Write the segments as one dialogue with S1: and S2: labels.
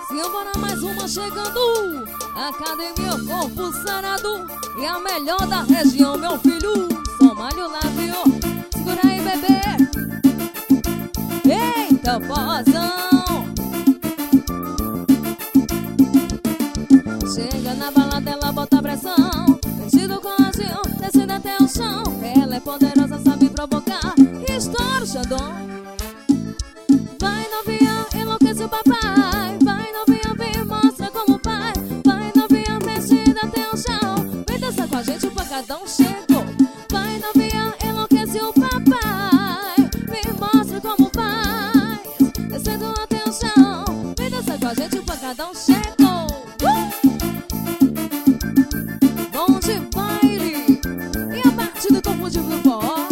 S1: Simbora mais uma chegando. Academia Corpo Sarado e a melhor da região, meu filho. Só malho lá, viu? Segura aí, bebê. Eita, pozão. Chega na balada, ela bota pressão. Vestido coladinho, descendo até o chão. Ela é poderosa, sabe provocar. Estoura o xandão. Vai novinha, enlouquece o papai. Vai novinha, vem, mostra como faz. Vai novinha, mexida até o chão. Vem dançar com a gente, o pancadão chegou. Vai novinha, enlouquece o papai. Vem, mostra como faz. Descendo até o chão. Vem dançar com a gente, o pancadão chegou. Bom de baile. E a parte do corpo de forró.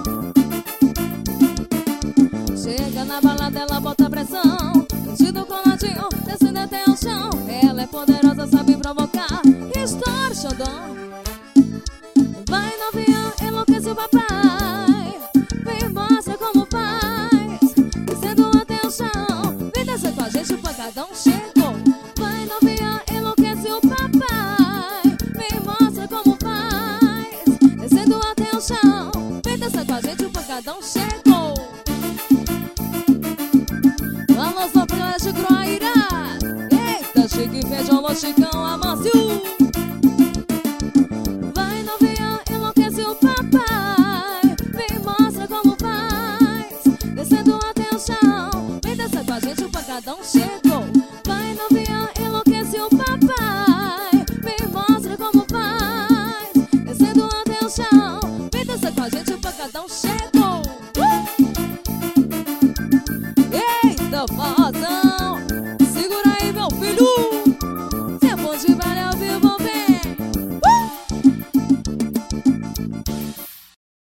S1: Chega na balada, ela bota pressão. Vestido coladinho, descendo até o chão. Ela é poderosa, sabe provocar. Estoura o xandão. Vai novinha, enlouquece o papai. Vem, mostra como faz. Descendo até o chão. Vem descer com a gente, o pancadão chegou. Vai novinha, enlouquece o papai. Vem, mostra como faz. Descendo até o chão. Vem descer com a gente, o pancadão chegou. Alô, só privilégio Groaíra. Eita, chique, feijão, chicão, amancio. Vai novinha, enlouquece o papai. Vem, mostra como faz. Descendo até o chão. Vem descer com a gente, o pancadão chegou. Vai novinha, enlouquece o papai. Vem, mostra como faz. Descendo até o chão. Vem descer com a gente, o pancadão chegou. Eita, pozão. Segura aí, meu filho. Cê é bom de velho.